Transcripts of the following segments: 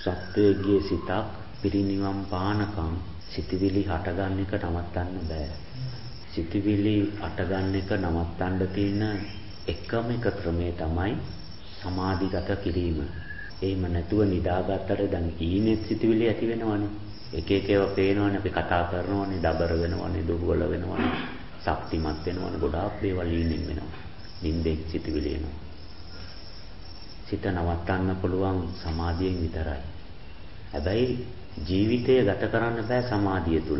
සත්වයේ සිතක් පිරිනිවන් පානකම් සිතවිලි හටගන්න එක නවත්තන්න බෑ. සිතවිලි හටගන්න එක නවත්තන්න තියෙන එකම එක ක්‍රමය තමයි සමාධිගත කිරීම. එහෙම නැතුව නිදාගත්තට දැන් ඊනෙත් සිතවිලි ඇති වෙනවනේ. එක එක ඒවා පේනවනේ, අපි කතා කරනවනේ, දබර වෙනවනේ, දුර්වල වෙනවනේ, ශක්තිමත් වෙනවනේ, ගොඩාක් දේවල් ඊනෙන් වෙනවා. නිින්දෙන් සිතවිලි එනවා. සිත නවත්තන්න පුළුවන් සමාධියෙන් විතරයි. හැබැයි ජීවිතය ගත කරන්න බෑ සමාධිය තුල.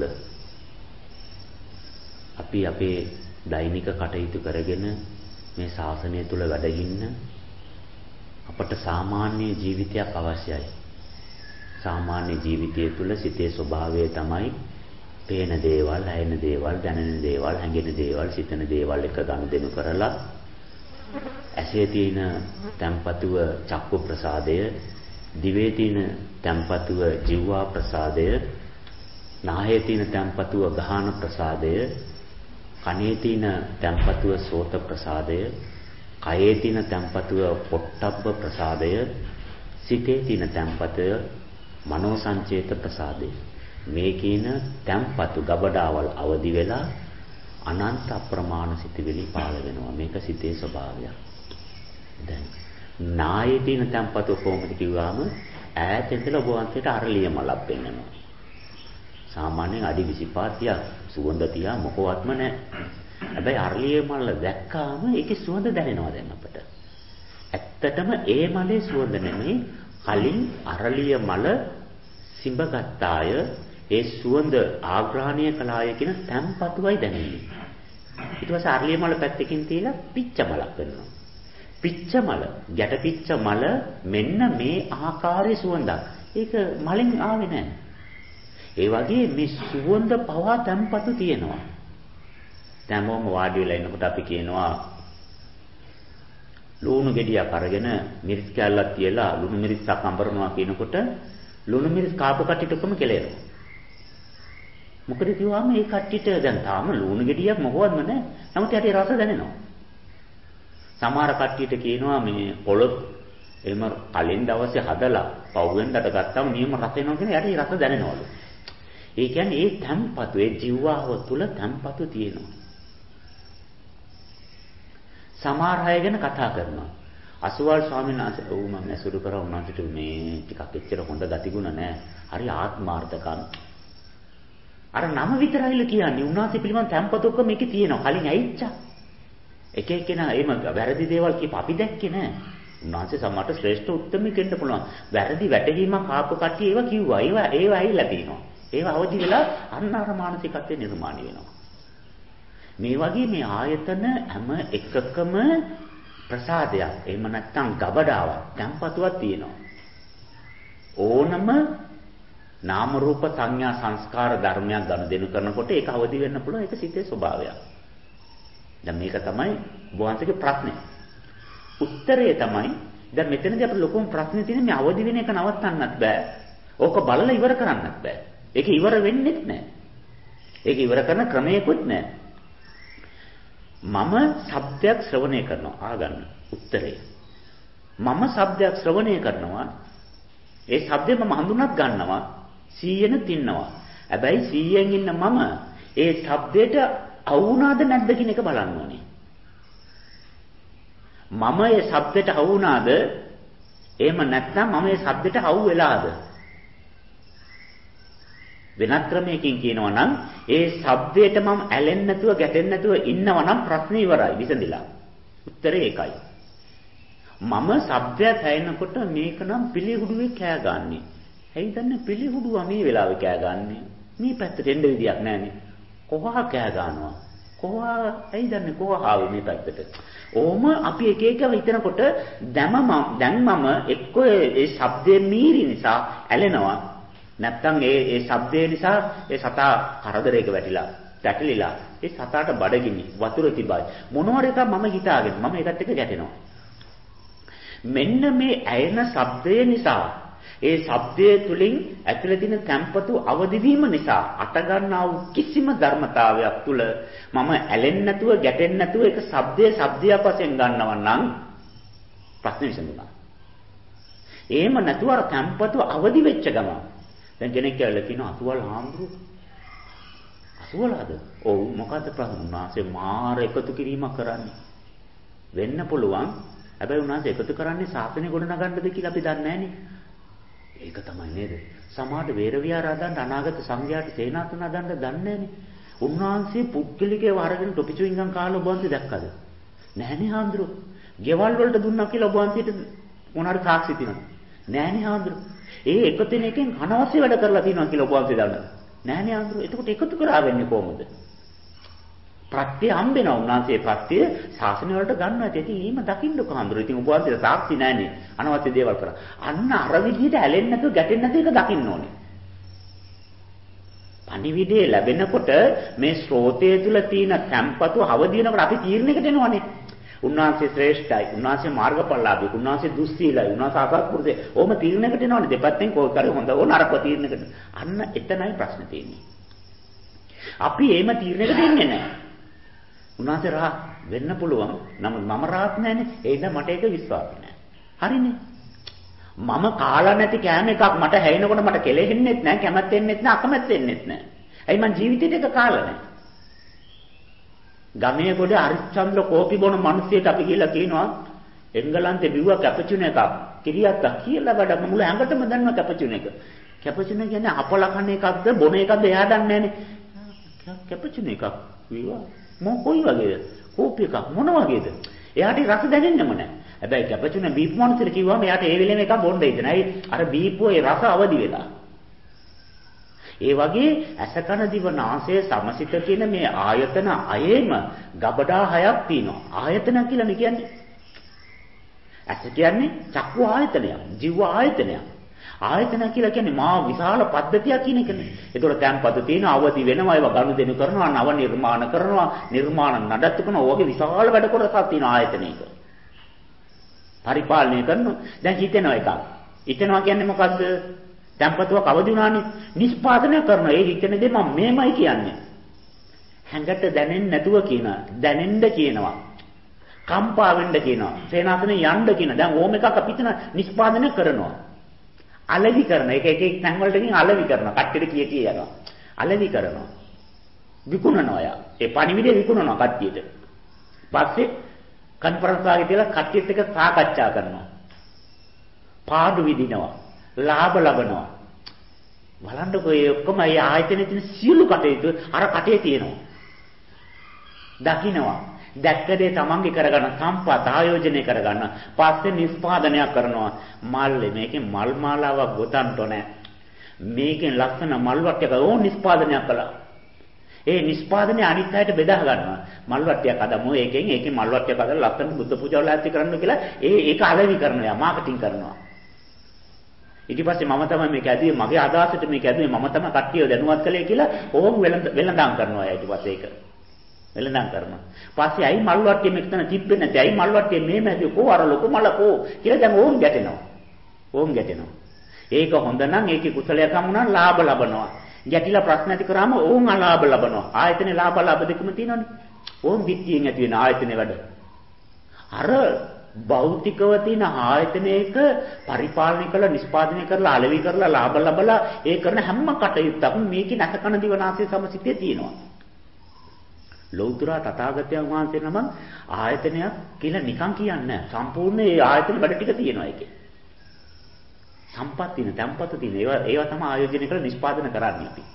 අපි අපේ දෛනික කටයුතු කරගෙන මේ ශාසනය තුල වැඩ ඉන්න අපට සාමාන්‍ය ජීවිතයක් අවශ්‍යයි. සාමාන්‍ය ජීවිතය තුල සිතේ ස්වභාවය තමයි පේන දේවල්, ඇයෙන දේවල්, දැනෙන දේවල්, හැඟෙන දේවල්, සිතන දේවල් එක ගනුදෙනු කරලා ඇසේ තියෙන තැම්පතුව චක්කු ප්‍රසාදය, දිවේ තියෙන තැම්පතුව ජීවා ප්‍රසාදය, නාහයේ තියෙන තැම්පතුව ගාහන ප්‍රසාදය, කනේ තියෙන තැම්පතුව සෝත ප්‍රසාදය, කයේ තියෙන තැම්පතුව පොට්ටබ්බ ප්‍රසාදය, සිතේ තියෙන තැම්පතුව මනෝ සංචේත ප්‍රසාදය. මේ කියන තැම්පතු ගබඩාවල් අවදි වෙලා අනන්ත අප්‍රමාණ සිතවිලි පාළ වෙනවා. මේක සිතේ ස්වභාවය. දැන් නායේ තියෙන තැම්පතු කොහොමද කිව්වම ඈත ඉඳලා ඔබ වහන්සේට අරලිය මලක් පෙන්වනවා. සාමාන්‍යයෙන් අඩි 25 සුවඳ තියා මොකවත්ම නැහැ. හැබැයි අරලිය මල දැක්කාම ඒකේ සුවඳ දැනෙනවා දැන් අපට. ඇත්තටම ඒ මලේ සුවඳ නෙමෙයි, කලින් අරලිය මල සිඹගත්තාය, ඒ සුවඳ ආග්‍රහණය කළාය කියන තැම්පතුවයි දැනෙන්නේ. ඊට පස්සේ අරලිය මල පැත්තකින් තියලා පිච්ච මලක් කරනවා. පිච්ච මල, ගැට පිච්ච මල මෙන්න මේ ආකාරයේ සුවඳක්. ඒක මලෙන් ආවේ නැහැ. ඒ වගේ මේ සුවඳ පවා තැම්පතු තියෙනවා. දැන් මොම වාඩි වෙලා ඉන්නකොට අපි කියනවා ලුණු ගෙඩියක් අරගෙන මිරිස් කැල්ලක් තියලා ලුණු මිරිස්සක් අඹරනවා කියනකොට ලුණු මිරිස් කාපු කට්ටියටම කෙලෙනවා. මොකද කිව්වම මේ කට්ටියට දැන් තාම ලුණු ගෙඩියක් මොකවත්ම නැහැ. නමුත් යට රස දැනෙනවා. සමහර කට්ටියට කියනවා මේ පොළොත් එහෙම කලින් දවසේ හදලා පවුවෙන්දට ගත්තාම නියම රස එනවා කියන යට රස දැනෙනවලු. ඒ කියන්නේ ඒ තැම්පතු, ඒ ජීවාව තුල තැම්පතු තියෙනවා. සමහර අය ගැන කතා කරනවා. අසුවල් ස්වාමීන් වහන්සේ ඔව් මම ඇසුරු කරා උන්වහන්සේට මේ ටිකක් එච්චර හොඳ ගතිගුණ නැහැ. හරි ආත්මාර්ථකම්. අර නම විතරයිල කියන්නේ. උන්වහන්සේ පිළිබඳ තැම්පතු ඔක්කොම මේකේ තියෙනවා. කලින් ඇයිච්චා. එක එක්කෙනා එහෙම වැරදි දේවල් කියප අපි දැක්කේ නැහැ. උන්වහන්සේ සමහරට ශ්‍රේෂ්ඨ උත්තරමෙක් වෙන්න පුළුවන්. වැරදි වැටහීමක් ආපු කට්ටිය ඒවා කිව්වා. ඒවා ඇහිලා තියෙනවා. ඒවා අවදි වෙලා අන්න අර මානසිකත්වය නිර්මාණය වෙනවා. මේ වගේ මේ ආයතන හැම එකකම ප්‍රසාදයක්, එහෙම නැත්නම් ගබඩාවක්, තැම්පතුවක් තියෙනවා. ඕනම නාම රූප සංඥා සංස්කාර ධර්මයක් ගනුදෙනු කරනකොට ඒක අවදි වෙන්න පුළුවන්. ඒක සිතේ ස්වභාවයක්. දැන් මේක තමයි වහන්සේගේ ප්‍රශ්නේ. උත්තරය තමයි දැන් මෙතනදී අපිට ලොකුම ප්‍රශ්නේ තියෙන්නේ මේ අවදි වෙන එක නවත්තන්නත් බෑ. ඕක බලලා ඉවර කරන්නත් බෑ. ඒක ඉවර වෙන්නේත් නෑ. ඒක ඉවර කරන ක්‍රමයකුත් නෑ. මම ශබ්දයක් ශ්‍රවණය කරනවා. ආගන්න උත්තරේ. මම ශබ්දයක් ශ්‍රවණය කරනවා. ඒ ශබ්දේ මම හඳුනත් ගන්නවා. 100ෙන් තින්නවා. හැබැයි 100ෙන් ඉන්න මම ඒ ශබ්දයට අවුනාද නැද්ද කියන එක බලන්න ඕනේ. මම ඒ ශබ්දයට අවුනාද? එහෙම නැත්නම් මම ඒ ශබ්දයට අවු වෙලාද? වෙනත් ක්‍රමයකින් කියනවා නම් ඒ ශබ්දයට මම ඇලෙන්නේ නැතුව ගැටෙන්නේ නැතුව ඉන්නවා නම් ප්‍රශ්නේ ඉවරයි විසඳිලා. උත්තරේ ඒකයි. මම ශබ්දයක් ඇහෙනකොට මේක නම් පිළිහුඩුවේ කෑ ගන්නෙ. ඇයි දන්නේ පිළිහුඩුවා මේ වෙලාවේ කෑ ගන්නෙ? මේ පැත්තට එන්න විදියක් නැහැනේ. කොහා කෑ ගන්නවා? කොහා ඇයි දන්නේ කොහා ආවේ මේ පැත්තට? ඕම අපි එක එක හිතනකොට දැන් මම එක්ක ඒ ශබ්දයේ මීරි නිසා ඇලෙනවා. නැත්තම් ඒ ශබ්දේ නිසා ඒ සතා කරදරයක වැටිලා පැටලිලා ඒ සතාට බඩගිනි වතුර තිබයි මොනවාර එකක් මම හිතාගෙන මම ඒකට එක ගැටෙනවා. මෙන්න මේ ඇයෙන ශබ්දය නිසා ඒ ශබ්දයේ තුලින් ඇතුළේ තියෙන තැම්පතු අවදි වීම නිසා අටගන්නා වූ කිසිම ධර්මතාවයක් තුල මම ඇලෙන්නේ නැතුව ගැටෙන්නේ නැතුව ඒක ශබ්දයක් වශයෙන් ගන්නවා නම් ප්‍රශ්නේ විසඳුණා. එහෙම නැතුව අර තැම්පතු අවදි වෙච්ච ගමන්. දැන් කෙනෙක් කියලා කියනවා අසුවල් හාමුදුරුවෝ. අසුවලාද? ඔව් මොකද්ද ප්‍රශ්න? උන්වහන්සේ මාර එකතු කිරීමක් කරන්නේ. වෙන්න පුළුවන්. හැබැයි උන්වහන්සේ එකතු කරන්නේ ශාසනය ගොඩනගන්නද කියලා අපි දන්නේ නැහනේ. ඒක තමයි නේද? සමාජ වේර විහාර හදන්න අනාගත සංඝයාට සේනාසන හදන්න දන්නේ නැහනේ. උන්වහන්සේ පුද්ගලිකව අරගෙන ටොපිචුයින්ගම් කාලා ඔබ වහන්සේ දැක්කද? නැහනේ හාමුදුරුවෝ. ගෙවල් වලට දුන්නා කියලා ඔබ වහන්සේට මොනාරි සාක්ෂි තියෙනවද? නැහනේ හාමුදුරුවෝ. ඒ එකතු වෙන එකෙන් අනවශ්‍ය වැඩ කරලා තියෙනවා කියලා ඔබ වහන්සේ දන්නවද? නැහනේ හාමුදුරුවෝ. එතකොට එකතු කරා වෙන්නේ කොහොමද? ප්‍රත්‍ය හම්බෙනවා. උන්වහන්සේ ප්‍රත්‍ය ශාසනය වලට ගන්නවා. ඉතින් ඊම දකින්නකො හාමුදුරුවෝ. ඉතින් ඔබ වහන්සේ සාක්ෂි නැහනේ. අනවශ්‍ය දේවල් කරා. අන්න අර විදිහට ඇලෙන්නේ නැතුව ගැටෙන්නේ නැතුව ඒක දකින්න ඕනේ. පණිවිඩය ලැබෙනකොට මේ ශ්‍රෝතය තුල තියෙන තැම්පතු අවදි වෙනකොට අපි තීරණයකට එනවනේ. උන්වහන්සේ ශ්‍රේෂ්ඨයි, උන්වහන්සේ මාර්ගඵලලාභී, උන්වහන්සේ දුස්සීලයි, උන්වහන්සේ ආසත්පුරුෂය. ඕම තීරණයකට එනවනේ. දෙපැත්තෙන් කොහොමද හොඳ ඕන අරක තීරණයකට. අන්න එතනයි ප්‍රශ්නේ තියෙන්නේ. අපි එහෙම තීරණයකට එන්නේ නැහැ. උන්වහන්සේ රහත් වෙන්න පුළුවන්. නමුත් මම රහත් නැහැනේ. ඒ නිසා මට ඒක විශ්වාසය නැහැ. හරිනේ. මම කාලා නැති කෑම එකක් මට හැිනකොට මට කෙලෙහෙන්නෙත් නැහැ, කැමැත්තෙන්නෙත් නැහැ, අකමැත්තෙන්නෙත් නැහැ. ඇයි මං ජීවිතේට එක කාලා නැහැ. ගමේ ගොඩ අරිච්චන්ද්‍ර කෝපි බොන මිනිස්සෙක් අපි කියලා කියනවා එංගලන්තේ බිව්ව කැපචුන එකක්. කිරියක්ක කියලා වැඩ මුල ඇඟටම දන්නවා කැපචුන එක. කැපචුන කියන්නේ අපල කන එකක්ද බොන එකක්ද එයා දන්නේ නැහනේ. කැපචුන එකක් විවා. කොයි වගේද? කෝපි එකක් මොන වගේද? එයාට රස දැනෙන්නෙම නැහැ. හැබැයි කැපචුන බීප් මොනතර කිව්වම එයාට ඒ වෙලෙම එකක් බොන්න ඉදන. අයි අර බීපෝ ඒ රස අවදි වෙලා. ඒ වගේ අසකන දිව නාසය සමසිත කියන මේ ආයතන අයෙම ගබඩා හයක් තියෙනවා. ආයතන කියලා කියන්නේ ඇස කියන්නේ චක්කු ආයතනයක්, ජීව ආයතනයක්. ආයතන කියලා කියන්නේ මා විශාල පද්ධතියක් කියන එකනේ. ඒතකොට තැන්පත් තියෙන අවදි වෙනවා, ඒවා ගනුදෙනු කරනවා, නව නිර්මාණ කරනවා, නිර්මාණ නඩත්තු කරනවා. ඔයගේ විශාල වැඩ කොටසක් තියෙන ආයතනයක. පරිපාලනය කරනවා. දැන් හිතෙනවා එකක්. හිතෙනවා කියන්නේ මොකද්ද? තැන්පතුවක් අවදි වුණානේ. නිෂ්පාදනය කරනවා. ඒ හිතෙන දේ මම මේමයි කියන්නේ. හැඟට දැනෙන්නේ නැතුව කියනවා. දැනෙන්න කියනවා. කම්පා වෙන්න කියනවා. සේනාසනේ යන්න කියනවා. දැන් ඕම එකක් අපි හිතන නිෂ්පාදනය කරනවා. අලෙවි කරන එක එක තැන් වලට ගිහින් අලෙවි කරනවා. කට්ටියට කිය යනවා. අලෙවි කරනවා. විකුණනවා යා. ඒ පණිවිඩය විකුණනවා කට්ටියට. පස්සේ කන්ෆරන්ස් එකේ තියලා කට්ටියත් එක්ක සාකච්ඡා කරනවා. පාඩු විදිනවා. ලාභ ලබනවා. බලන්නකෝ ඒ ඔක්කොම ඒ ආයතනයේ තියෙන සියලු කටයුතු අර කටේ තියෙනවා. දකින්නවා. දැක්කදේ තමන්ගේ කරගන්න සම්පත ආයෝජනය කරගන්න. පස්සේ නිෂ්පාදනයක් කරනවා. මල්ලේ මේකෙන් මල් මාලාවක් ගොතන්න ඕනේ. මේකෙන් ලස්සන මල් වට්ටියක් ඕන නිෂ්පාදනයක් කළා. ඒ නිෂ්පාදනය අනිත් අයට බෙදා ගන්නවා. මල් වට්ටියක් හදමු. ඒකෙන් මල් වට්ටියක් හදලා ලස්සන බුද්ධ පූජාවල ඇති කරන්න කියලා ඒක අලෙවි කරනවා. මාකටිං කරනවා. ඊට පස්සේ මම තමයි මේක ඇදුවේ මගේ අදහසට මේක ඇදුවේ මම තමයි කට්ටියව දැනුවත් කළේ කියලා ඕම් වෙලඳාම් කරනවා ඊට පස්සේ ඒක වෙලඳාම් කරනවා. පස්සේ අයි මල් වට්ටිය මෙතන තිබ්බේ නැති. අයි මල් වට්ටිය මේම ඇදුවේ කෝ අර ලොකු මල කෝ කියලා දැන් ඕම් ගැටෙනවා. ඕම් ගැටෙනවා. ඒක හොඳ නම් ඒකේ කුසලයක් හමුනා ලාභ ලබනවා. ගැටිලා ප්‍රශ්න ඇති කරාම ඕම් අලාභ ලබනවා. ආයතනේ ලාභ ලාභ දෙකම තියෙනවනේ. ඕම් පිටියෙන් ඇති වෙන ආයතනේ වැඩ. අර භෞතිකව තියෙන ආයතනයක පරිපාලනය කරලා නිෂ්පාදනය කරලා අලෙවි කරලා ලාභ ලබලා ඒ කරන හැම කටයුත්තක්ම මේකේ නැසකන දිවනාසයේ සමසිතේ තියෙනවා. ලෞතර තථාගතයන් වහන්සේ නම ආයතනයක් කියලා නිකන් කියන්නේ නැහැ. සම්පූර්ණ ඒ ආයතන වැඩ ටික තියෙනවා ඒකේ. සම්පත් තියෙන, තැම්පත තියෙන ඒවා තමයි ආයෝජනය කරලා නිෂ්පාදනය කරන්නේ අපි.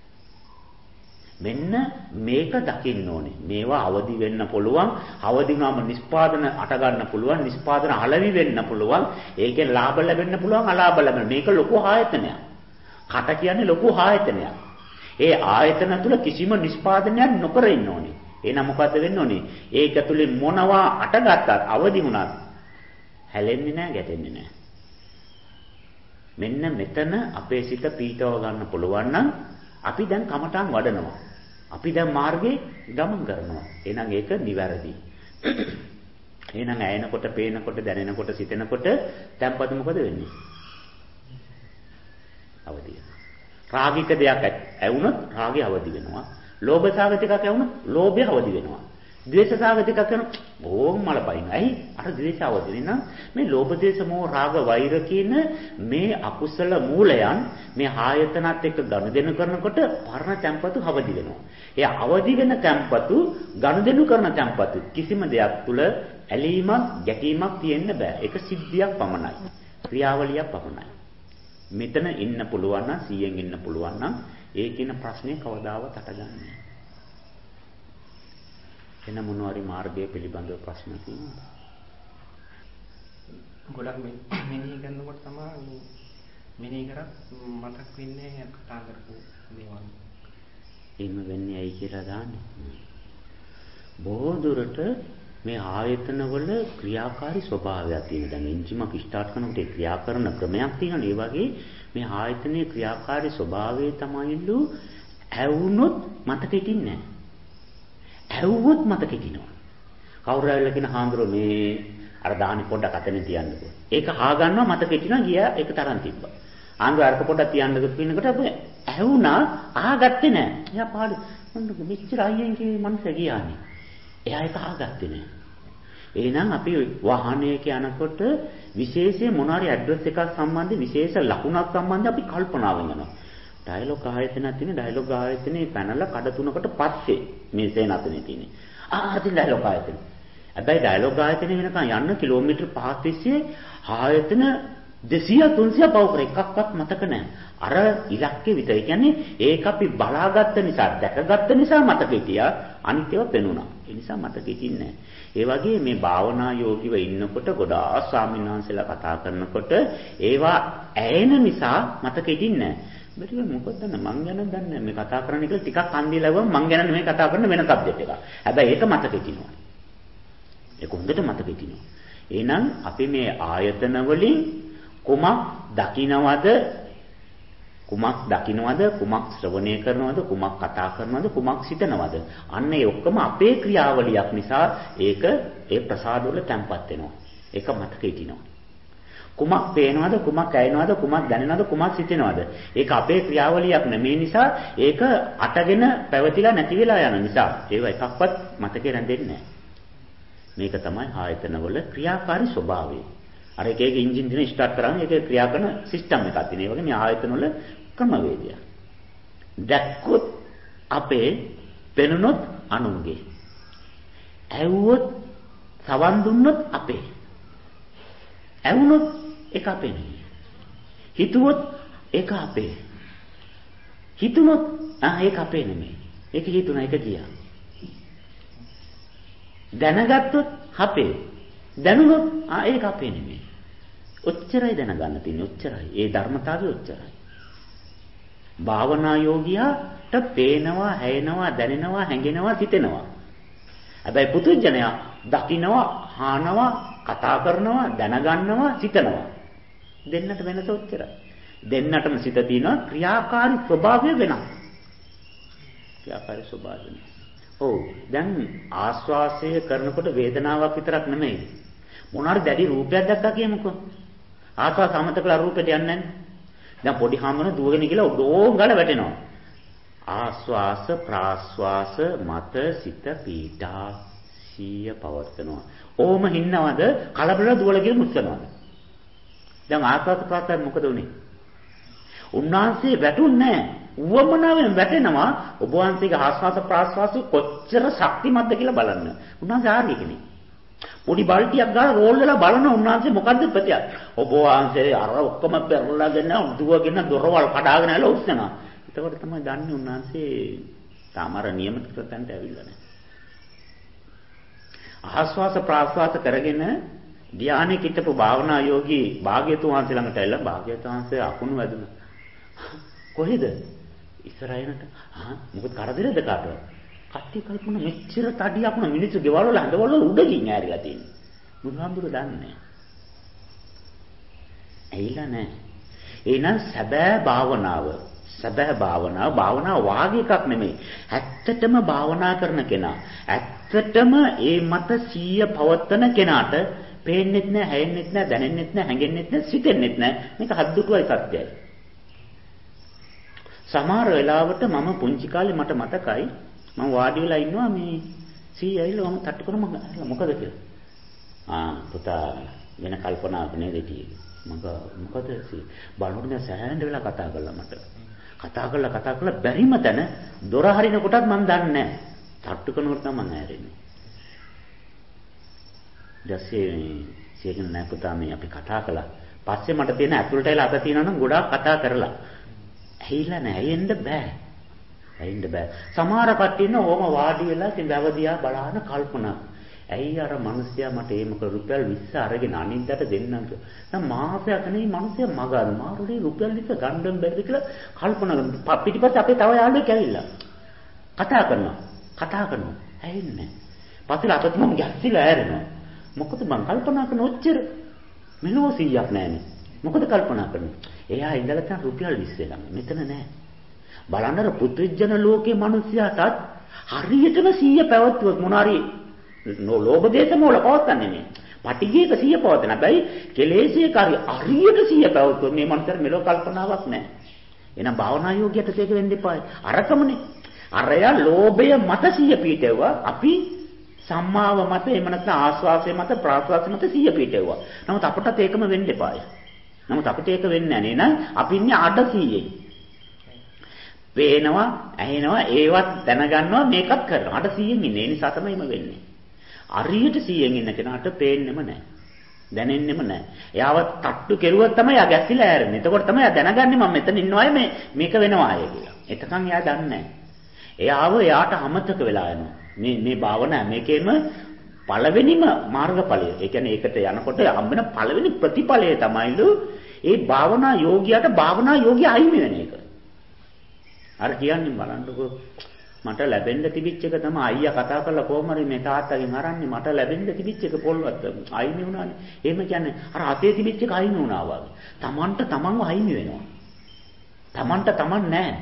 මෙන්න මේක දකින්න ඕනේ. මේවා අවදි වෙන්න පුළුවන්. අවදි වුණාම නිෂ්පාදන අට ගන්න පුළුවන්. නිෂ්පාදන අලෙවි වෙන්න පුළුවන්. ඒකෙන් ලාභ ලැබෙන්න පුළුවන්, අලාභ ලැබෙන්න. මේක ලොකු ආයතනයක්. කට කියන්නේ ලොකු ආයතනයක්. ඒ ආයතන තුල කිසිම නිෂ්පාදනයක් නොකර ඉන්න ඕනේ. එහෙනම් මොකද්ද වෙන්න ඕනේ? ඒක තුලින් මොනවා අටගත්තත් අවදි වුණත් හැලෙන්නේ නැහැ, ගැටෙන්නේ නැහැ. මෙන්න මෙතන අපේ සිත පීඨව ගන්න පුළුවන් නම් අපි දැන් කමඨාන් වඩනවා. අපි දැන් මාර්ගේ ගමන් කරනවා. එහෙනම් ඒක නිවැරදි. එහෙනම් ඇයෙනකොට, පේනකොට, දැනෙනකොට, සිතෙනකොට තැම්පත මොකද වෙන්නේ? අවදි වෙනවා. රාගික දෙයක් ඇවුනොත් රාගය අවදි වෙනවා. ලෝභ සාගත එකක් ඇවුනොත් ලෝභය අවදි වෙනවා. ද්වේෂසාගත එකක් කරන ඕම් මලපයින්. ඇයි? අර ද්වේෂාවදිනේ නම් මේ ලෝභ දේශ මොහ රාග වෛර කියන මේ අකුසල මූලයන් මේ ආයතනත් එක්ක ගනුදෙනු කරනකොට පරණ තැම්පතු අවදි වෙනවා. ඒ අවදි වෙන තැම්පතු ගනුදෙනු කරන තැම්පතු කිසිම දෙයක් තුල ඇලීමක් ගැටීමක් තියෙන්න බෑ. ඒක සිද්ධියක් පමණයි. ක්‍රියාවලියක් පමණයි. මෙතන ඉන්න පුළුවන් නම් 100න් ඉන්න පුළුවන් නම් ඒ කියන ප්‍රශ්නේ කවදාවත් අටගන්නේ නෑ. එන මොනවාරි මාර්ගය පිළිබඳව ප්‍රශ්න තියෙනවද? ගොඩක් මෙනෙහි කරනකොට තමයි මෙනෙහි කරත් මතක් වෙන්නේ කතා කරපු දේවල්. එහෙම වෙන්නේ ඇයි කියලා දාන්නේ. බොහෝ දුරට මේ ආයතන වල ක්‍රියාකාරී ස්වභාවයක් තියෙනවා. දැන් එන්ජිමක් ස්ටාර්ට් කරනකොට ඒ ක්‍රියා කරන ක්‍රමයක් තියෙනවා. ඒ වගේ මේ ආයතනයේ ක්‍රියාකාරී ස්වභාවය තමයිලු ඇවුනොත් මතක හිටින්නේ නැහැ. ඇව්වොත් මතක හිටිනවා. කවුරු ආවිල්ලා කියන හාමුදුරුවෝ මේ අර දාහනි පොඩ්ඩක් අතනේ තියන්නකෝ. ඒක ආ ගන්නවා මතක හිටිනවා ගියා ඒක තරම් තිබ්බා. ආන්දර අරක පොඩ්ඩක් තියන්නකෝ කියනකොට අපි ඇහුණා ආගත්තේ නැහැ. එයා පාඩු මොන්නක මෙච්චර අයියෙන් කියේ මනස ගියානේ. එයා ඒක ආගත්තේ නැහැ. එහෙනම් අපි වාහනයක යනකොට විශේෂයෙන් මොනාරි ඇඩ්‍රස් එකක් සම්බන්ධ විශේෂ ලකුණක් සම්බන්ධ අපි කල්පනාවෙන් යනවා. ඩයලොග් ආයතනයක් තියෙන ඩයලොග් ආයතනේ පැනලා කඩ තුනකට පස්සේ මේ සේනාසනේ තියෙන්නේ. ඉතින් ඩයලොග් ආයතන. හැබැයි ඩයලොග් ආයතනේ වෙනකන් යන්න කිලෝමීටර් 5ක් තිස්සේ ආයතන 200 300 පව කර එකක්වත් මතක නැහැ. අර ඉලක්කේ විතරයි. කියන්නේ ඒක අපි බලාගත්ත නිසා දැකගත්ත නිසා මතක හිටියා. අනිත් ඒවා පෙනුණා. ඒ නිසා මතක හිටින්නේ නැහැ. ඒ වගේ මේ භාවනා යෝගිව ඉන්නකොට ගොඩාක් ස්වාමීන් වහන්සේලා කතා කරනකොට ඒවා ඇයෙන නිසා මතක හිටින්නේ නැහැ. බැරි මොකද මං ගැන දන්නේ මේ කතා කරන්නේ කියලා ටිකක් අන්දිලවම මං ගැන නෙමෙයි කතා කරන වෙන සබ්ජෙක්ට් එකක්. හැබැයි ඒක මතක හිටිනවා. ඒක හොඳට මතක හිටිනවා. එහෙනම් අපි මේ ආයතන වලින් කුමක් දකින්නවද? කුමක් ශ්‍රවණය කරනවද? කුමක් කතා කරනවද? කුමක් සිතනවද? අන්න ඒ ඔක්කොම අපේ ක්‍රියාවලියක් නිසා ඒක ඒ ප්‍රසාද වල තැම්පත් වෙනවා. ඒක මතක හිටිනවා. කුමක් පේනවද කුමක් ඇයෙනවද කුමක් දැනෙනවද කුමක් සිතෙනවද ඒක අපේ ක්‍රියාවලියක් නෙමේ නිසා ඒක අටගෙන පැවතිලා නැති වෙලා යන නිසා ඒව එකක්වත් මතකේ රැඳෙන්නේ නැහැ මේක තමයි ආයතනවල ක්‍රියාකාරී ස්වභාවය අර එක එක එන්ජින් දින ස්ටාර්ට් කරාම ඒක ක්‍රියා කරන සිස්ටම් එකක් තියෙන. ඒ වගේ මේ ආයතනවල ක්‍රමවේදය දැක්කොත් අපේ පෙනුනොත් අනුන්ගේ ඇව්වොත් සවන් දුන්නොත් අපේ ඇවුනොත් ඒක අපේ නෙවෙයි. හිතුවොත් ඒක අපේ. හිතුනොත් ඒක අපේ නෙමෙයි. ඒක හිතුණා ඒක ගියා. දැනගත්තොත් අපේ. දැනුනොත් ඒක අපේ නෙමෙයි. ඔච්චරයි දැනගන්න තියෙන්නේ ඔච්චරයි. ඒ ධර්මතාවය ඔච්චරයි. භාවනා යෝගියාට පේනවා, හැයෙනවා, දැනෙනවා, හැඟෙනවා, සිතෙනවා. හැබැයි පුදුජනයා දකින්නවා, හානවා, කතා කරනවා, දැනගන්නවා, සිතනවා. දෙන්නට වෙනස ඔච්චරයි. දෙන්නටම සිත තියෙනවා ක්‍රියාකාරී ස්වභාවය වෙනස්. ක්‍රියාකාරී ස්වභාවය වෙනස්. ඔව්. දැන් ආස්වාසය කරනකොට වේදනාවක් විතරක් නෙමෙයි. මොනාරි දැඩි රූපයක් දැක්කා කියමුකෝ. ආස්වාස සමතකලා රූපෙට යන්නේ නැහැ. දැන් පොඩි හාමුදුරන දුවගෙන ගිහලා ඩෝං ගාලා වැටෙනවා. ආස්වාස ප්‍රාස්වාස මත සිත පීඩා සිය පවර්තනවා. ඕම හින්නවද කලබල දුවල ගිහ මුස්සනවද? දැන් ආස්වාස ප්‍රාස්වාස මොකද උනේ? උන්වහන්සේ වැටුන්නේ නැහැ. උවමනාවෙන් වැටෙනවා. ඔබ වහන්සේගේ ආස්වාස ප්‍රාස්වාස කොච්චර ශක්තිමත්ද කියලා බලන්න. උන්වහන්සේ ආර්ය කෙනෙක්. පොඩි බල්ටියක් ගාලා රෝල් වෙලා බලන උන්වහන්සේ මොකද්ද ප්‍රතියක්? ඔබ වහන්සේ අර ඔක්කොම පෙරලාගෙන දුවගෙන දොරවල් කඩාගෙන ඇවිල්ලා උස්සනවා. එතකොට තමයි දන්නේ උන්වහන්සේ තාමර නියමිත ප්‍රතන්ට ඇවිල්ලා නැහැ. ආස්වාස ප්‍රාස්වාස කරගෙන ධානයේ කිටපු භාවනා යෝගී භාග්‍යතුන් වහන්සේ ළඟට ඇවිල්ලා භාග්‍යතුන් වහන්සේ අකුණු වැදුනා. කොහෙද? ඉස්සරහිනට. මොකද කරදරද කාටවත්? කට්ටිය කල්පනා මෙච්චර තඩි අකුණ මිනිස්සු ගෙවල් වල හඳවල උඩ ගින් ඇරිලා තියෙනවා. බුදුහාමුදුරුවෝ දන්නේ නැහැ. ඇයිලා නැහැ. එහෙනම් සැබෑ භාවනාව වාගේ එකක් නෙමෙයි. ඇත්තටම භාවනා කරන කෙනා ඇත්තටම ඒ මත සිය පවත්තන කෙනාට පේන්නෙත් නැහැ, හැයෙන්නෙත් නැහැ, දැනෙන්නෙත් නැහැ, හැඟෙන්නෙත් නැහැ, සිතෙන්නෙත් නැහැ. මේක හද්දුටුවයි සත්‍යයි. සමහර වෙලාවට මම පුංචි කාලේ මට මතකයි මම වාඩි වෙලා ඉන්නවා මේ සීය ඇවිල්ලා මම තට්ටු කරා මම මොකද කියලා. පුතා වෙන කල්පනාවක් නේද තියෙන්නේ. මොකද බලන්න දැන් සෑහෙන වෙලා කතා කළා මට. කතා කළා බැරිම තැන දොර හරින කොටත් මම දන්නේ නැහැ. තට්ටු කරනකොට තමයි මම ඇරෙන්නේ. දැන් නෑ පුතා මේ අපි කතා කළා. පස්සේ මට තියෙන ඇතුළට ඇවිල්ලා අත තියනවා නම් ගොඩාක් කතා කරලා. ඇහිලා නෑ. ඇහෙන්න බෑ. සමහර කට්ටිය ඉන්න ඕම වාඩි වෙලා ඉතින් වැවදියා බලන කල්පනා. ඇයි අර මිනිස්සයා මට ඒමක රුපියල් 20 අරගෙන අනිද්දාට දෙන්නම් කියලා. දැන් මාසයක් නෙයි මිනිස්සයා මගාන මාරුලේ රුපියල් 20 ගන්න බැරිද කියලා කල්පනා කරනවා. පිටිපස්සේ අපේ තව යාළුවෙක් ඇවිල්ලා කතා කරනවා. ඇහෙන්නේ නෑ. පස්සේ අතත් මම ගැස්සිලා ඇරෙනවා. මොකද මං කල්පනා කරන ඔච්චර මෙලෝ 100ක් නෑනේ. මොකද කල්පනා කරන්නේ? එයා ඉඳලා තන රුපියල් 20 ළඟ. මෙතන නෑ. බලන්න අර පුත්‍රිජන ලෝකේ මිනිස්සයාටත් හරියටම 100 පැවතුවක් මොනාරි ලෝභ දේශ මොල පවත්තන්නේ නේ. පටිගයක 100 පවතන. හැබැයි කෙලෙසේක හරියට 100 පැවතුවක් මේ මනසට මෙලෝ කල්පනාවක් නෑ. එහෙනම් භාවනා යෝගියට ඒක වෙන්න එපා. අරකමනේ. අරයා ලෝභය මත 100 පීටෙව්වා. අපි සම්මාව මත එහෙම නැත්නම් ආස්වාසය මත ප්‍රාස්වාසය මත 100 පීටෙව්වා. නමුත් අපටත් ඒකම වෙන්න එපායි. නමුත් අපිට ඒක වෙන්නේ නැහැ නේද? අපි ඉන්නේ අඩ 100යි. පේනවා, ඇහෙනවා, ඒවත් දැනගන්නවා මේකත් කරනවා. අඩ 100න් ඉන්නේ. ඒ නිසා තමයි එම වෙන්නේ. හරියට 100න් ඉන්න කෙනාට පේන්නෙම නැහැ. දැනෙන්නෙම නැහැ. එයාව තට්ටු කෙරුවොත් තමයි එයා ගැස්සිලා ඇරෙන්නේ. එතකොට තමයි එයා දැනගන්නේ මම මෙතන ඉන්නවාය මේක වෙනවා අය කියලා. එතකන් එයා දන්නේ නැහැ. එයාට අමතක වෙලා යනවා. මේ භාවනා මේකේම පළවෙනිම මාර්ගඵලය. ඒ කියන්නේ ඒකට යනකොට හම්බෙන පළවෙනි ප්‍රතිඵලය තමයිලු ඒ භාවනා යෝගියාට භාවනා යෝගිය අයිමි වෙන එක. අර කියන්නේ බලන්නකෝ මට ලැබෙන්න තිබිච්ච එක තමයි අයියා කතා කරලා කොහොම හරි මේ තාත්තගෙන් අරන්නේ මට ලැබෙන්න තිබිච්ච එක පොල්වත් අයිමි වුණානේ. එහෙම කියන්නේ අර අතේ තිබිච්ච එක අයිමි වුණා වගේ. Tamanට Tamanව අයිමි වෙනවා. Tamanට Taman නැහැ.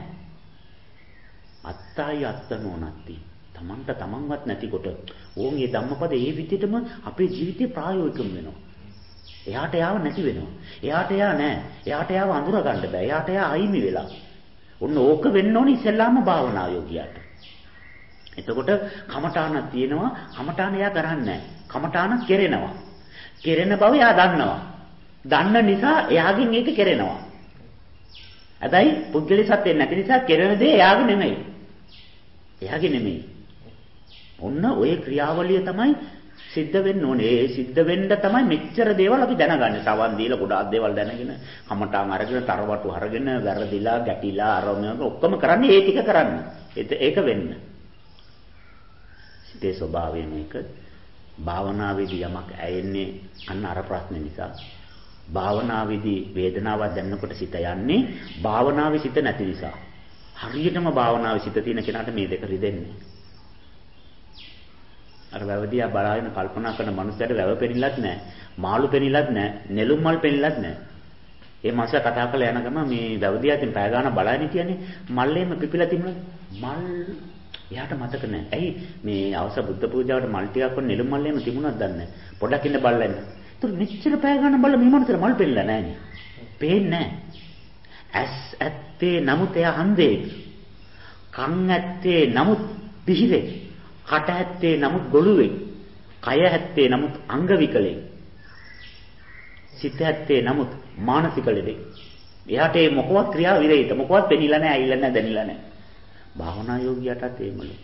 අත්තයි අත්තනෝ නැති. Tamanට Tamanවත් නැතිකොට ඕන් මේ ධම්මපද ඒ විදිහටම අපේ ජීවිතේ ප්‍රායෝගිකම වෙනවා. එයාට යාව නැති වෙනවා. එයාට යා නැහැ. එයාට යාව අඳුර ගන්න බෑ. එයාට යා අයිමි වෙලා. ඔන්න ඕක වෙන්න ඕනේ ඉස්සෙල්ලාම භාවනා යෝගියාට. එතකොට කමඨාන තියෙනවා. කමඨාන එයා කරන්නේ නැහැ. කමඨාන කෙරෙනවා. කෙරෙන බව එයා දන්නවා. දන්න නිසා එයාගෙන් ඒක කෙරෙනවා. හැබැයි පුද්ගලික සත්‍යෙ නැති නිසා කෙරෙන දේ එයාගේ නෙමෙයි. එයාගේ නෙමෙයි. ඔන්න ඔය ක්‍රියාවලිය තමයි සිද්ධ වෙන්න ඕනේ. ඒ සිද්ධ වෙන්න තමයි මෙච්චර දේවල් අපි දැනගන්නේ. සවන් දීලා ගොඩාක් දේවල් දැනගෙන, කමඨාන් අරගෙන, තරවටු අරගෙන, වැරදිලා, ගැටිලා, අරමුණ ඔක්කොම කරන්නේ ඒ ටික කරන්න. ඒක වෙන්න. සිතේ ස්වභාවය මේක. භාවනාවේදී යමක් ඇයෙන්නේ අන්න අර ප්‍රශ්නේ නිසා. භාවනාවේදී වේදනාවක් දැනනකොට සිත යන්නේ භාවනාවේ සිත නැති නිසා. හරියටම භාවනාවේ සිත තියෙන කෙනාට මේ දෙක රිදෙන්නේ. අර වැවදියා බලාගෙන කල්පනා කරන මනුස්සයට වැව පෙනිලත් නැහැ. මාළු පෙනිලත් නැහැ. නෙළුම් මල් පෙනිලත් නැහැ. ඒ මාස කතා කරලා යන ගම මේ වැවදියා තින් පැය ගාන බලන්නේ කියන්නේ මල්ලේම පිපිලා තිබුණා. මල් එයාට මතක නැහැ. ඇයි මේ අවස බුද්ධ පූජාවට මල් ටිකක් වුණ නෙළුම් මල්ලේම තිබුණාද දන්නේ නැහැ. පොඩක් ඉන්න බලලා ඉන්න. ඒතර මෙච්චර පැය ගාන බලලා මේ මනුස්සර මල් පෙනිලා නැහැනේ. පේන්නේ නැහැ. ඇස් ඇත්තේ නමුත් එයා හන්දේ. කන් ඇත්තේ නමුත් පිහිරේ. කට ඇත්තේ නමුත් ගොළුවේ. කය ඇත්තේ නමුත් අංග විකලේ. සිත ඇත්තේ නමුත් මානසික ලෙඩේ. එයාට මේ මොකවත් ක්‍රියා විරහිත මොකවත් පෙනිලා නැහැ, ඇවිල්ලා නැහැ, දැනිලා නැහැ. භාවනා යෝගියටත් එහෙමලු.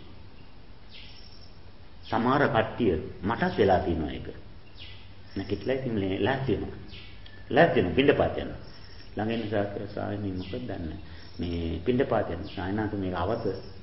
සමහර කට්ටිය මටත් වෙලා තියෙනවා ඒක. නැකිట్లా ඉතින් ලෑස්තිනවා. ලෑස්තිනවා පින්ඩපාත යනවා. ළඟින් සායනි මොකද දන්නේ මේ පින්ඩපාත යන සායනාත මේක අවත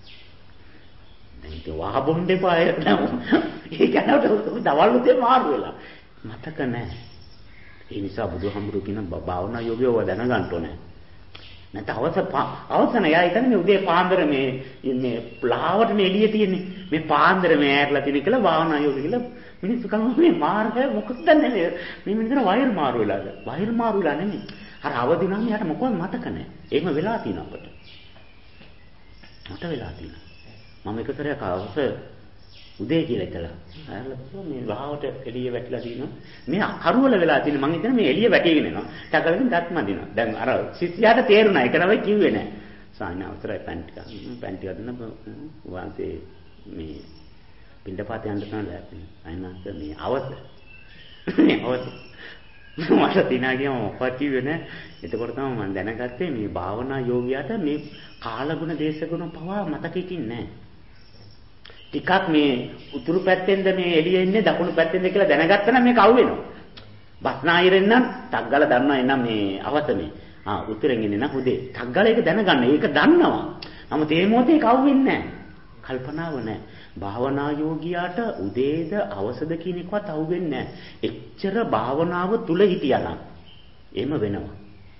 දැන් වහබොන් දෙපා ඒක කියනකොට දවල් උදේ මාරු වෙලා මතක නැහැ. ඒ නිසා බුදුහාමුදුරු කියන භාවනා යෝගියව දැනගන්න ඕනේ. නැත්නම් අවසන යා හිතන්නේ මේ උදේ පාන්දර මේ ප්ලාවට මේ එළිය තියෙන්නේ. මේ පාන්දර මේ ඇරලා තියෙන කියලා භාවනා යෝගිය කියලා මිනිස්සු කම මේ මාර්ගය මොකක්ද නැහැ. මේ මිනිස්සුන වෛර් මාරු වෙලාද? වෛර් මාරු වෙලා නෙමෙයි. අර අවදි නම් යාට මොකවත් මතක නැහැ. එහෙම වෙලා තියෙනවා අපට. මට වෙලා තියෙනවා. මම එක සැරයක් අවස උදේ කියලා ඉතලා. අයලා මේ වහවට එළිය වැටිලා තියෙනවා. මේ කරුවල වෙලා තියෙන මං හිතන්නේ මේ එළිය වැටිගෙන යනවා. ටකලකින් දත් මදිනවා. දැන් අර සිත්යාට තේරුණා. ඒක නම කිව්වේ නෑ. සායන අවසරයි පැන් ටික දුන්න වාසේ මේ පිටපත යන්න තමයි ලෑස්ති. අයිනත් මේ අවත. මේ අවත. මට තිනාගියම මොකක්ද කිව්වේ නෑ. එතකොට තමයි මම දැනගත්තේ මේ භාවනා යෝගියාට මේ කාලගුණ දේශගුණ පවා මතක හිටින්නේ නෑ. ටිකක් මේ උතුරු පැත්තෙන්ද මේ එළිය ඉන්නේ දකුණු පැත්තෙන්ද කියලා දැනගත්තා නම් මේක අවු වෙනවා. බස්නාහිරෙන් නම් ටග්ගල දන්නවා එනම් මේ අවත මේ. උතුරෙන් ඉන්නේ නම් උදේ. ටග්ගල ඒක දැනගන්න. ඒක දන්නවා. නමුත් මේ මොහොතේ ඒක අවු වෙන්නේ නෑ. කල්පනාව නෑ. භාවනා යෝගියාට උදේද අවසද කියන එකවත් අවු වෙන්නේ නෑ. එච්චර භාවනාව තුල හිටියානම් එහෙම වෙනවා.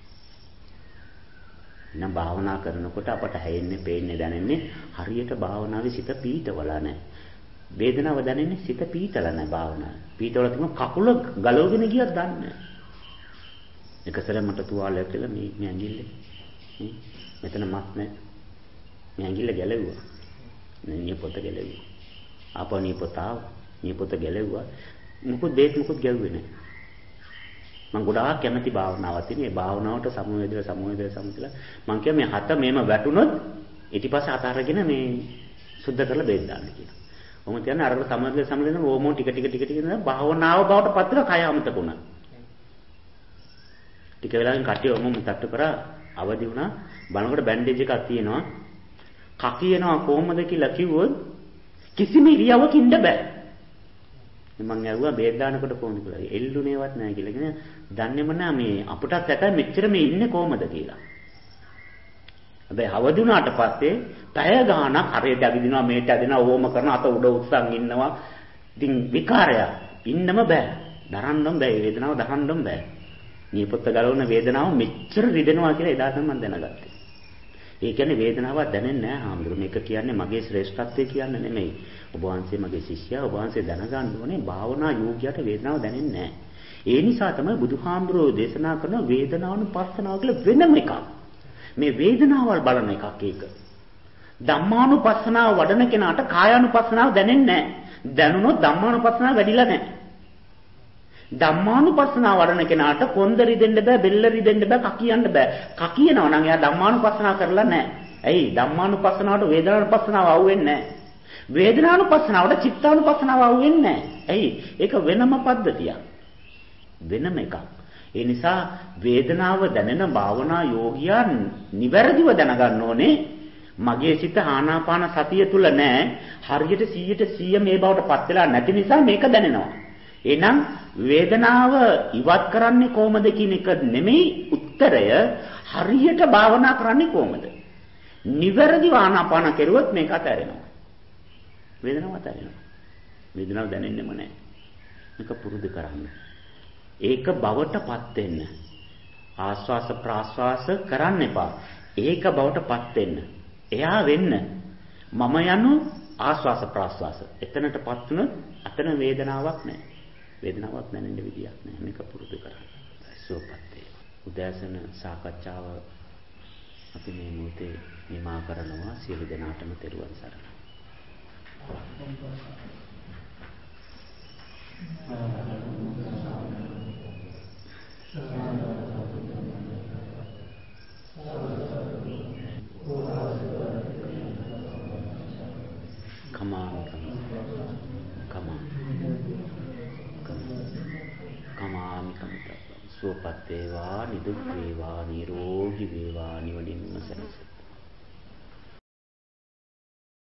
නම් භාවනා කරනකොට අපට හැයෙන්නේ, පේන්නේ, දැනෙන්නේ හරියට භාවනාවේ සිත පීඩවලා නැහැ. වේදනාව දැනෙන්නේ සිත පීඩලා නැහැ භාවනාව. පීඩවලා තිබුණ කකුල ගලවගෙන ගියත් දන්නේ නැහැ. එක සැරේ මට තුවාලයක් කියලා මේ ඇඟිල්ලේ මෙතන මස් නැහැ. මේ ඇඟිල්ල ගැලෙව්වා. නේ පොත ගැලෙව්වා. ආපහු මේ පොත ගැලෙව්වා. මොකද මුකුත් ගැව්වේ නැහැ. මම ගොඩාක් කැමති භාවනාවක් තියෙන. මේ භාවනාවට සමුවේදලා මම කිය මේ හත මේම වැටුනොත් ඊට පස්සේ හත අරගෙන මේ සුද්ධ කරලා බෙහෙත් දාන්න කියලා. ඔහොම කියන්නේ අර සමලෙන ඕමෝ ටික ටික භාවනාව බවට පත් වෙලා කය අමතක වුණා. ටික වෙලාවකින් කට්ටිය ඔහොම තට්ටු කරා අවදි වුණා. බලනකොට බැන්ඩේජ් එකක් තියෙනවා. කකියනවා කොහොමද කියලා කිව්වොත් කිසිම ඉරියව්වක ඉන්න බෑ. මම ඇහුවා බේත් දානකොට කොහොමද කියලා. එල්ලුනේවත් නැහැ කියලා. කියන දන්නේම නැහැ මේ අපටත් ඇතයි මෙච්චර මේ ඉන්නේ කොහොමද කියලා. හැබැයි අවදි වුණාට පස්සේ පැය ගාණක් හරියට ඇවිදිනවා මේට ඇදිනවා ඕම කරන අත උඩ උස්සන් ඉන්නවා. ඉතින් විකාරය ඉන්නම බෑ. දරන්නම බෑ. වේදනාව දරන්නම බෑ. නියපොත්ත ගලවන වේදනාව මෙච්චර රිදෙනවා කියලා එදා තමයි මම දැනගත්තේ. ඒ කියන්නේ වේදනාවක් දැනෙන්නේ නැහැ හාමුදුරුවෝ. මේක කියන්නේ මගේ ශ්‍රේෂ්ඨත්වය කියන්නේ නෙමෙයි. ඔබ වහන්සේ මගේ ශිෂ්‍යයා. ඔබ වහන්සේ දැනගන්න ඕනේ භාවනා යෝගියාට වේදනාව දැනෙන්නේ නැහැ. ඒ නිසා තමයි බුදුහාමුදුරුවෝ දේශනා කරන වේදනානුපස්සනාව කියලා වෙනම එකක්. මේ වේදනාවල් බලන එකක් ඒක. ධම්මානුපස්සනාව වඩන කෙනාට කායානුපස්සනාව දැනෙන්නේ නැහැ. දැනුනොත් ධම්මානුපස්සනාව වැඩිලා නැහැ. ධම්මානුපස්සනාව වඩන කෙනාට කොන්ද රිදෙන්න බෑ, බෙල්ල රිදෙන්න බෑ, කකියන්න බෑ. කකියනවා නම් එයා ධම්මානුපස්සනාව කරලා නැහැ. ඇයි? ධම්මානුපස්සනාවට වේදනානුපස්සනාව අහුවෙන්නේ නැහැ. වේදනානුපස්සනාවට චිත්තානුපස්සනාව අහුවෙන්නේ නැහැ. ඇයි? ඒක වෙනම පද්ධතියක්. වෙනම එකක්. ඒ නිසා වේදනාව දැනෙන භාවනා යෝගියා නිවැරදිව දැනගන්න ඕනේ මගේ සිත ආනාපාන සතිය තුල නැහැ. හරියට 100% මේ බවට පත් වෙලා නැති නිසා මේක දැනෙනවා. එහෙනම් වේදනාව ඉවත් කරන්නේ කොහොමද කියන එක නෙමෙයි උත්තරය. හරියට භාවනා කරන්නේ කොහොමද? නිවැරදිව ආනාපාන කෙරුවොත් මේක අතහැරෙනවා. වේදනාව අතහැරෙනවා. වේදනාව දැනෙන්නෙම නැහැ. මේක පුරුදු කරන්න. ඒක බවටපත් වෙන්න. ආස්වාස ප්‍රාස්වාස කරන්න එපා. ඒක බවටපත් වෙන්න. එයා වෙන්න. මම යනු ආස්වාස ප්‍රාස්වාස. එතනටපත් වුණොත් අතන වේදනාවක් නැහැ. වේදනාවක් දැනෙන්න විදියක් නැහැ. මේක පුරුදු කරන්න. සුවපත් වේවා. උදෑසන සාකච්ඡාව අපි මේ මොහොතේ නිමා කරනවා. සියලු දෙනාටම තෙරුවන් සරණයි. සුවපත් වේවා, නිදුක් වේවා, නිරෝගී වේවා, නිවනින්ම සැනසෙයි.